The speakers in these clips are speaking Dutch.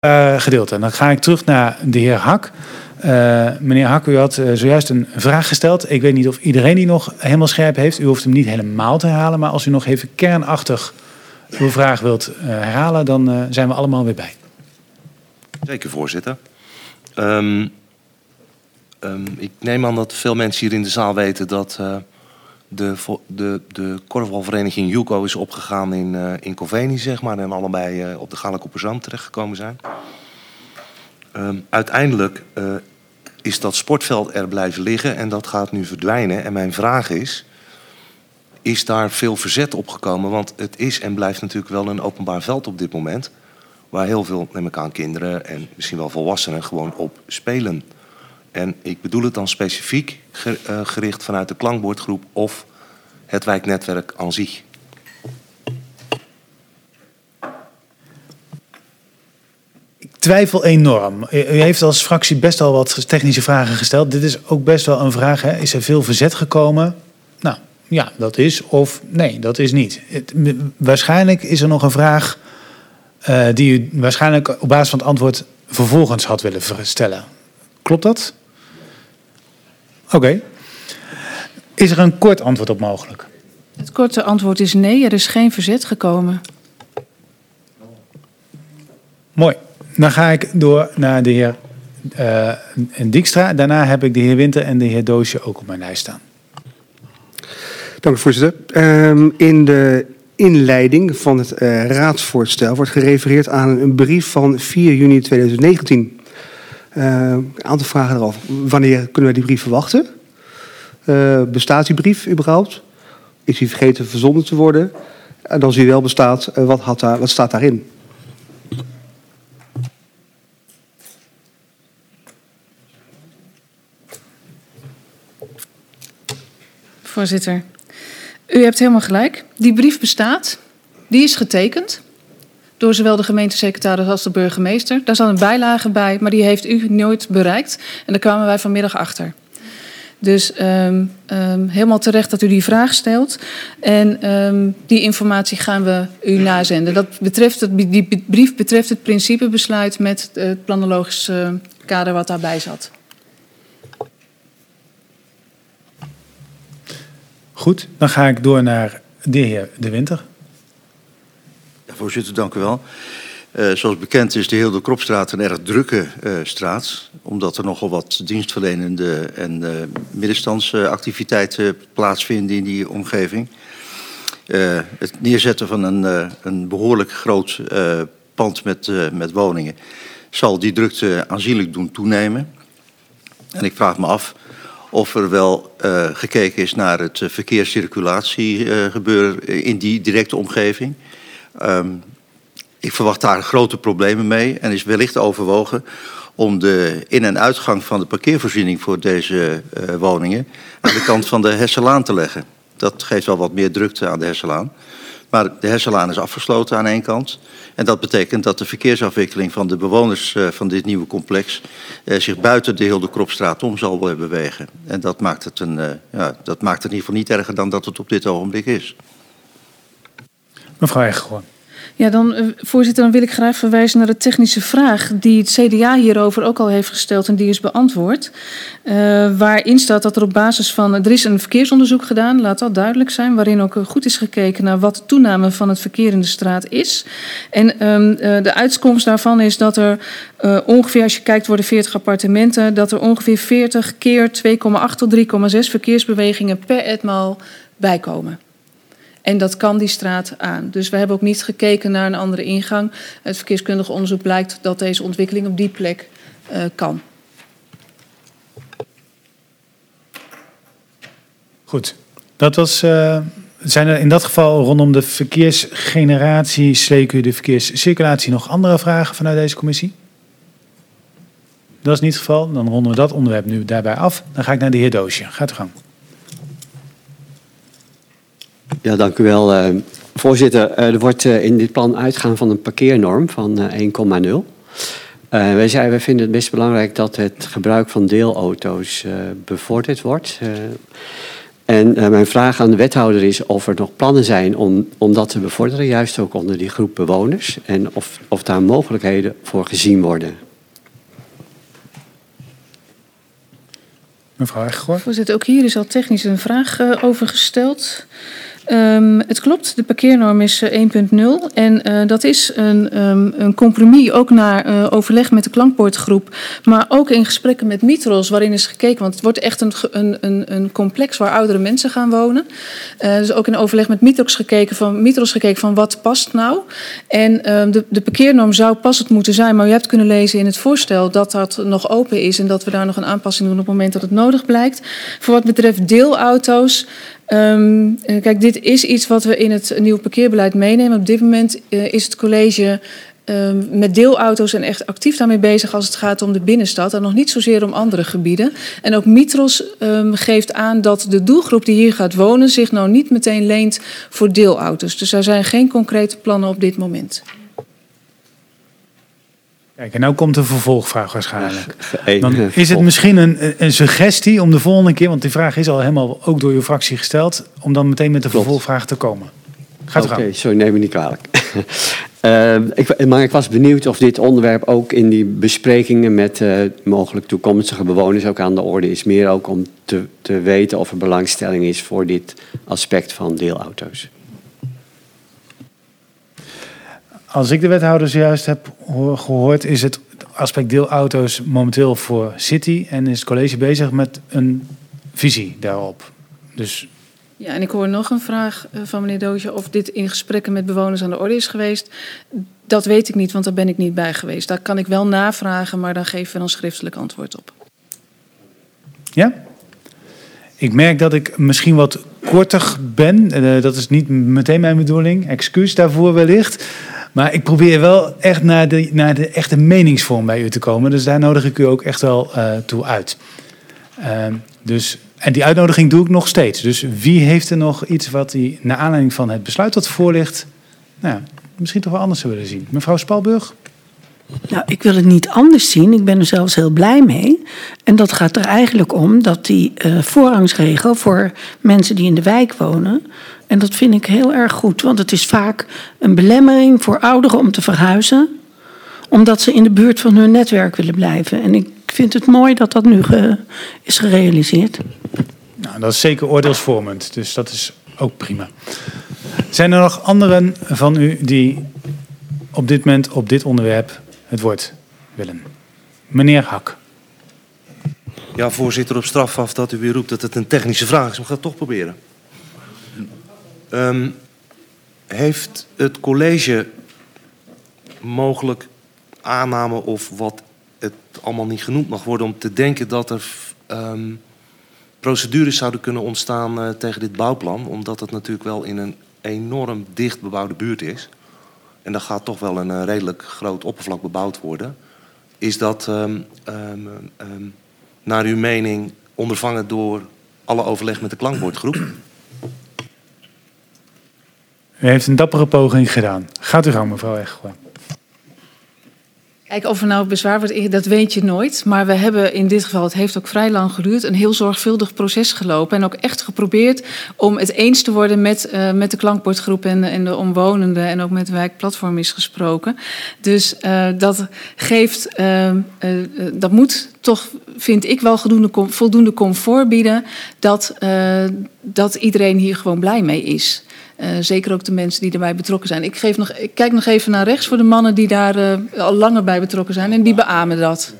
gedeelte. Dan ga ik terug naar de heer Hak. Meneer Hak, u had zojuist een vraag gesteld. Ik weet niet of iedereen die nog helemaal scherp heeft. U hoeft hem niet helemaal te herhalen. Maar als u nog even kernachtig uw vraag wilt herhalen, dan zijn we allemaal weer bij. Zeker, voorzitter. Ik neem aan dat veel mensen hier in de zaal weten dat de korfbalvereniging Juco is opgegaan in Coveni, zeg maar. En allebei op de Galekoperzand terechtgekomen zijn. Uiteindelijk is dat sportveld er blijven liggen en dat gaat nu verdwijnen. En mijn vraag is daar veel verzet op gekomen? Want het is en blijft natuurlijk wel een openbaar veld op dit moment. Waar heel veel, neem ik aan, kinderen en misschien wel volwassenen gewoon op spelen. En ik bedoel het dan specifiek gericht vanuit de klankbordgroep of het wijknetwerk aan zich. Ik twijfel enorm. U heeft als fractie best wel wat technische vragen gesteld. Dit is ook best wel een vraag. Hè? Is er veel verzet gekomen? Nou, ja, dat is. Of nee, dat is niet. Waarschijnlijk is er nog een vraag die u waarschijnlijk op basis van het antwoord vervolgens had willen stellen. Klopt dat? Oké. Is er een kort antwoord op mogelijk? Het korte antwoord is nee, er is geen verzet gekomen. Mooi. Dan ga ik door naar de heer Dijkstra. Daarna heb ik de heer Winter en de heer Doosje ook op mijn lijst staan. Dank u, voorzitter. In de inleiding van het raadsvoorstel wordt gerefereerd aan een brief van 4 juni 2019. Een aantal vragen erover. Wanneer kunnen wij die brief verwachten? Bestaat die brief überhaupt? Is die vergeten verzonden te worden? En als die wel bestaat, wat staat daarin? Voorzitter, u hebt helemaal gelijk. Die brief bestaat. Die is getekend door zowel de gemeentesecretaris als de burgemeester. Daar zat een bijlage bij, maar die heeft u nooit bereikt. En daar kwamen wij vanmiddag achter. Dus helemaal terecht dat u die vraag stelt. En die informatie gaan we u nazenden. Die brief betreft het principebesluit met het planologisch kader wat daarbij zat. Goed, dan ga ik door naar de heer De Winter. Ja, voorzitter, dank u wel. Zoals bekend is de Hilde Kropstraat een erg drukke straat. Omdat er nogal wat dienstverlenende en middenstandsactiviteiten plaatsvinden in die omgeving. Het neerzetten van een behoorlijk groot pand met woningen zal die drukte aanzienlijk doen toenemen. En ik vraag me af of er wel gekeken is naar het verkeerscirculatiegebeuren in die directe omgeving. Ik verwacht daar grote problemen mee en is wellicht overwogen om de in- en uitgang van de parkeervoorziening voor deze woningen aan de kant van de Hesselaan te leggen. Dat geeft wel wat meer drukte aan de Hesselaan. Maar de Hesselaan is afgesloten aan één kant. En dat betekent dat de verkeersafwikkeling van de bewoners van dit nieuwe complex zich buiten de Hilde Kropstraat om zal bewegen. En dat maakt het dat maakt het in ieder geval niet erger dan dat het op dit ogenblik is. Mevrouw Eggerhoorn. Ja, dan, voorzitter, dan wil ik graag verwijzen naar de technische vraag die het CDA hierover ook al heeft gesteld en die is beantwoord. Waarin staat dat er op basis van, er is een verkeersonderzoek gedaan, laat dat duidelijk zijn, waarin ook goed is gekeken naar wat de toename van het verkeer in de straat is. En de uitkomst daarvan is dat er ongeveer, als je kijkt voor de 40 appartementen, dat er ongeveer 40 keer 2,8 tot 3,6 verkeersbewegingen per etmaal bijkomen. En dat kan die straat aan. Dus we hebben ook niet gekeken naar een andere ingang. Het verkeerskundig onderzoek blijkt dat deze ontwikkeling op die plek kan. Goed. Dat was, zijn er in dat geval rondom de verkeersgeneratie, CQ, de verkeerscirculatie, nog andere vragen vanuit deze commissie? Dat is niet het geval. Dan ronden we dat onderwerp nu daarbij af. Dan ga ik naar de heer Doosje. Gaat uw gang. Ja, dank u wel. Voorzitter, er wordt in dit plan uitgaan van een parkeernorm van 1,0. Wij vinden het best belangrijk dat het gebruik van deelauto's bevorderd wordt. En mijn vraag aan de wethouder is of er nog plannen zijn om dat te bevorderen, juist ook onder die groep bewoners. En of daar mogelijkheden voor gezien worden. Mevrouw Eggegoor. Voorzitter, ook hier is al technisch een vraag over gesteld. Het klopt, de parkeernorm is 1.0 en dat is een compromis ook naar overleg met de klankbordgroep, maar ook in gesprekken met Mitros waarin is gekeken, want het wordt echt een complex waar oudere mensen gaan wonen. Dus ook in overleg met Mitros gekeken van wat past nou. En de parkeernorm zou passend moeten zijn, maar u hebt kunnen lezen in het voorstel dat dat nog open is en dat we daar nog een aanpassing doen op het moment dat het nodig blijkt. Voor wat betreft deelauto's. Kijk, dit is iets wat we in het nieuwe parkeerbeleid meenemen. Op dit moment is het college met deelauto's en echt actief daarmee bezig als het gaat om de binnenstad en nog niet zozeer om andere gebieden. En ook Mitros geeft aan dat de doelgroep die hier gaat wonen zich nou niet meteen leent voor deelauto's. Dus er zijn geen concrete plannen op dit moment. Kijk, en nou komt een vervolgvraag waarschijnlijk. Dan is het misschien een suggestie om de volgende keer, want die vraag is al helemaal ook door uw fractie gesteld, om dan meteen met de vervolgvraag te komen. Gaat u gang. Oké, sorry, neem me niet kwalijk. Maar ik was benieuwd of dit onderwerp ook in die besprekingen met mogelijk toekomstige bewoners ook aan de orde is. Meer ook om te weten of er belangstelling is voor dit aspect van deelauto's. Als ik de wethouder zojuist heb gehoord, is het aspect deelauto's momenteel voor City en is het college bezig met een visie daarop. Dus... Ja, en ik hoor nog een vraag van meneer Doosje of dit in gesprekken met bewoners aan de orde is geweest. Dat weet ik niet, want daar ben ik niet bij geweest. Daar kan ik wel navragen, maar daar geven we dan schriftelijk antwoord op. Ja? Ik merk dat ik misschien wat korter ben. Dat is niet meteen mijn bedoeling. Excuus daarvoor wellicht. Maar ik probeer wel echt naar de echte meningsvorm bij u te komen. Dus daar nodig ik u ook echt wel toe uit. En die uitnodiging doe ik nog steeds. Dus wie heeft er nog iets wat hij naar aanleiding van het besluit dat voor ligt, misschien toch wel anders zou willen zien? Mevrouw Spalburg? Nou, ik wil het niet anders zien. Ik ben er zelfs heel blij mee. En dat gaat er eigenlijk om dat die voorrangsregel voor mensen die in de wijk wonen. En dat vind ik heel erg goed. Want het is vaak een belemmering voor ouderen om te verhuizen. Omdat ze in de buurt van hun netwerk willen blijven. En ik vind het mooi dat dat nu is gerealiseerd. Nou, dat is zeker oordeelsvormend. Dus dat is ook prima. Zijn er nog anderen van u die op dit moment op dit onderwerp het woord willen? Meneer Hak. Ja, voorzitter, op straf af dat u weer roept dat het een technische vraag is. Maar ik ga het toch proberen. Heeft het college mogelijk aanname of wat het allemaal niet genoemd mag worden om te denken dat er procedures zouden kunnen ontstaan tegen dit bouwplan, omdat het natuurlijk wel in een enorm dicht bebouwde buurt is. En daar gaat toch wel een redelijk groot oppervlak bebouwd worden. Is dat naar uw mening ondervangen door alle overleg met de klankbordgroep? U heeft een dappere poging gedaan. Gaat u gang, mevrouw Eggegoor. Kijk, of er nou bezwaar wordt, dat weet je nooit. Maar we hebben in dit geval, het heeft ook vrij lang geduurd, een heel zorgvuldig proces gelopen. En ook echt geprobeerd om het eens te worden met de klankbordgroep en de omwonenden. En ook met de wijkplatform is gesproken. Dus dat geeft, dat moet toch, vind ik wel, voldoende comfort bieden dat iedereen hier gewoon blij mee is. Zeker ook de mensen die erbij betrokken zijn. Ik kijk nog even naar rechts voor de mannen die daar al langer bij betrokken zijn. En die beamen dat.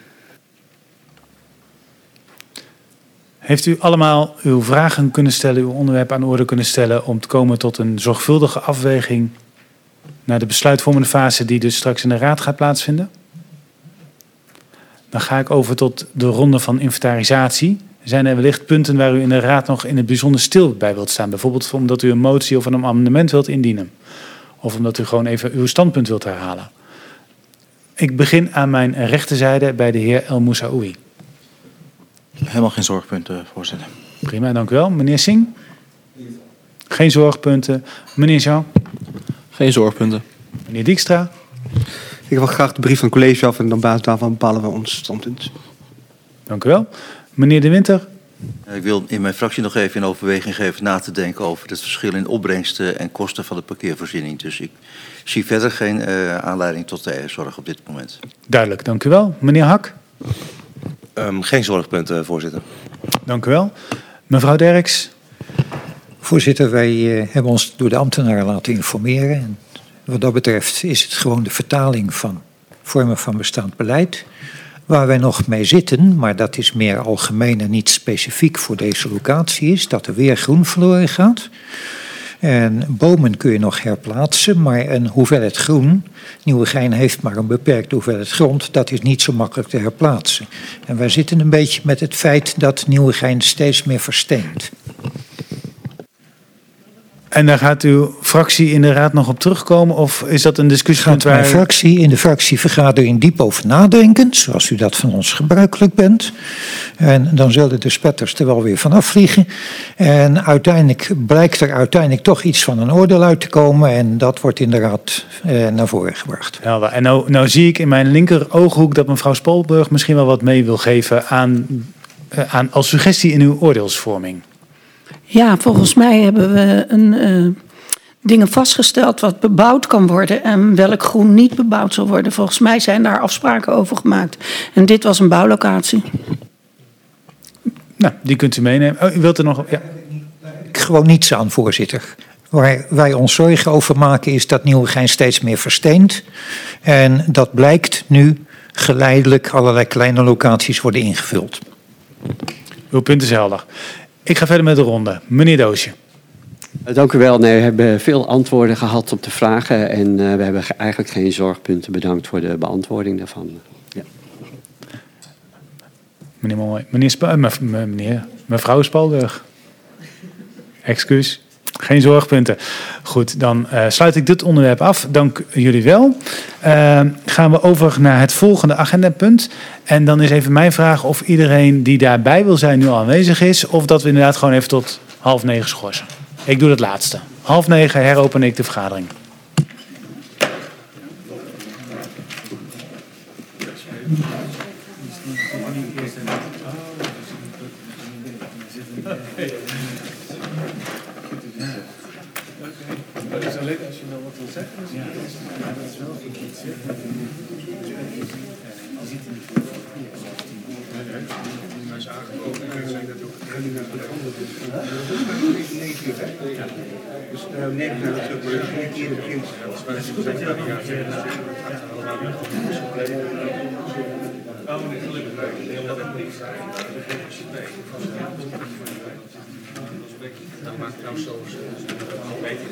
Heeft u allemaal uw vragen kunnen stellen, uw onderwerp aan de orde kunnen stellen om te komen tot een zorgvuldige afweging naar de besluitvormende fase die dus straks in de raad gaat plaatsvinden? Dan ga ik over tot de ronde van inventarisatie. Zijn er wellicht punten waar u in de raad nog in het bijzonder stil bij wilt staan? Bijvoorbeeld omdat u een motie of een amendement wilt indienen. Of omdat u gewoon even uw standpunt wilt herhalen. Ik begin aan mijn rechterzijde bij de heer El Moussaoui. Helemaal geen zorgpunten, voorzitter. Prima, dank u wel. Meneer Singh? Geen zorgpunten. Meneer Jean? Geen zorgpunten. Meneer Dijkstra? Ik wil graag de brief van het college af en dan op basis daarvan bepalen we ons standpunt. Dank u wel. Meneer De Winter? Ik wil in mijn fractie nog even in overweging geven na te denken over het verschil in opbrengsten en kosten van de parkeervoorziening. Dus ik zie verder geen aanleiding tot zorg op dit moment. Duidelijk, dank u wel. Meneer Hak? Geen zorgpunten, voorzitter. Dank u wel. Mevrouw Derks? Voorzitter, wij hebben ons door de ambtenaren laten informeren. En wat dat betreft is het gewoon de vertaling van vormen van bestaand beleid. Waar wij nog mee zitten, maar dat is meer algemeen en niet specifiek voor deze locatie, is dat er weer groen verloren gaat. En bomen kun je nog herplaatsen, maar een hoeveelheid groen, Nieuwegein heeft maar een beperkte hoeveelheid grond, dat is niet zo makkelijk te herplaatsen. En wij zitten een beetje met het feit dat Nieuwegein steeds meer versteent. En daar gaat uw fractie in de raad nog op terugkomen? Of is dat een discussie? Gaat mijn fractie in de fractievergadering diep over nadenken, zoals u dat van ons gebruikelijk bent. En dan zullen de spetters er wel weer vanaf vliegen. En uiteindelijk blijkt er toch iets van een oordeel uit te komen. En dat wordt in de raad naar voren gebracht. Ja, en nou zie ik in mijn linker ooghoek dat mevrouw Spolberg misschien wel wat mee wil geven aan als suggestie in uw oordeelsvorming. Ja, volgens mij hebben we dingen vastgesteld wat bebouwd kan worden en welk groen niet bebouwd zal worden. Volgens mij zijn daar afspraken over gemaakt. En dit was een bouwlocatie. Nou, die kunt u meenemen. Oh, u wilt er nog... Ja. Gewoon niets aan, voorzitter. Waar wij ons zorgen over maken is dat Nieuwegein steeds meer versteent. En dat blijkt nu geleidelijk allerlei kleine locaties worden ingevuld. Uw punt is helder. Ik ga verder met de ronde. Meneer Doosje. Dank u wel. Nee, we hebben veel antwoorden gehad op de vragen. En we hebben eigenlijk geen zorgpunten. Bedankt voor de beantwoording daarvan. Ja. Meneer Mooi. Mevrouw Spalburg. Excuus. Geen zorgpunten. Goed, dan sluit ik dit onderwerp af. Dank jullie wel. Gaan we over naar het volgende agendapunt. En dan is even mijn vraag of iedereen die daarbij wil zijn nu al aanwezig is. Of dat we inderdaad gewoon even tot 8:30 schorsen. Ik doe het laatste. 8:30 heropen ik de vergadering. Het is alleen als je nou wat wil zeggen. Ja, dat is wel iets. Mensen aangeboden. Ik zeg dat ook. Dus 9 uur natuurlijk, maar dat is niet begint. Dat is goed dat je dat gaat zeggen. Oh, nee, gelukkig. Dat maakt trouwens zo beter.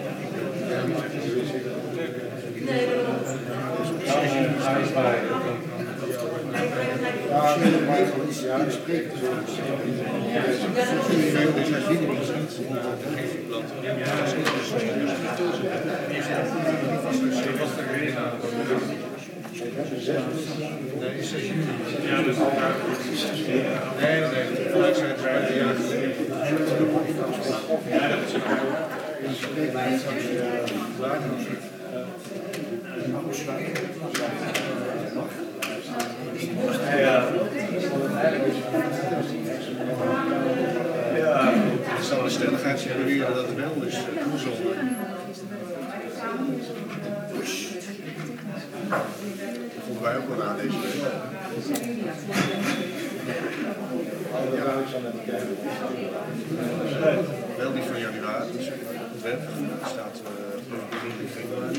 Het zal een stelligheid simuleren dat het wel is. Dat vonden wij ook wel aan deze week. Wel die van januari, dus het web staat in februari.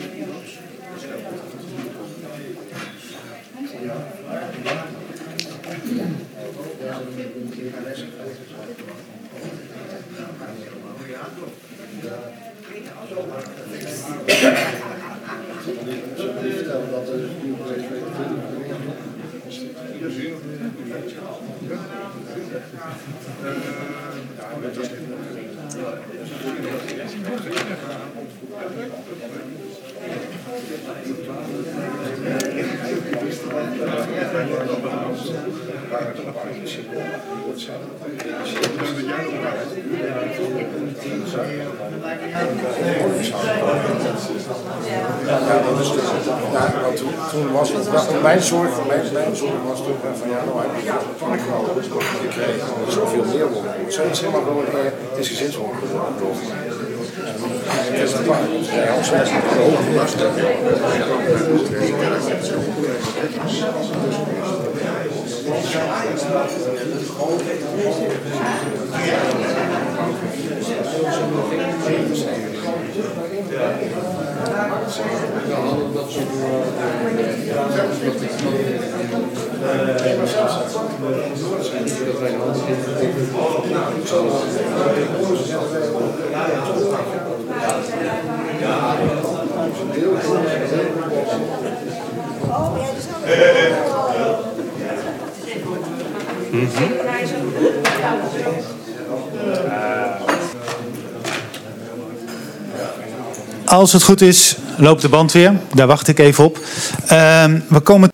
Ja, Toen was het mijn zorg was toen van ja, nou heb ik kreeg zoveel meer woorden. Zo is helemaal gewoon het is gezinswoorden. Het is een paar. Ja, ons mensen de hoge lasten. Als het goed is, loopt de band weer. Daar wacht ik even op. We komen